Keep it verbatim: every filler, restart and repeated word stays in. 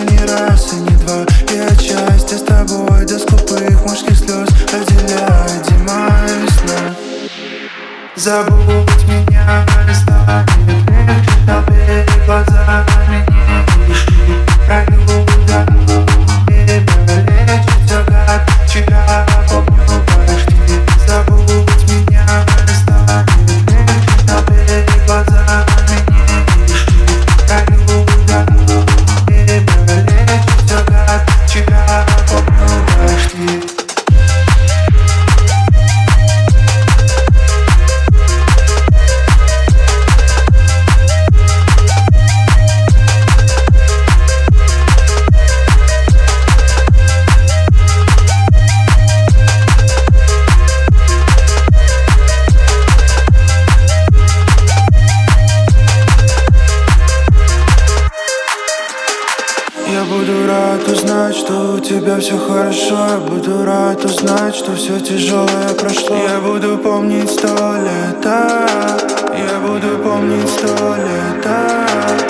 не раз и не два. Я счастье с тобой до скупых мужских слез разделяет зима и весна. Забудь меня не станет легче, но перед глазами не ищи. Пройду дорогу, время лечит все, как вчера, помню почти. Забудь меня не станет легче, но перед глазами не ищи. Пройду дорогу, время лечит все, как вчера, помню почти. Я буду рад узнать, что у тебя все хорошо. Я буду рад узнать, что все тяжелое прошло. Я буду помнить сто лет, я буду помнить сто лет.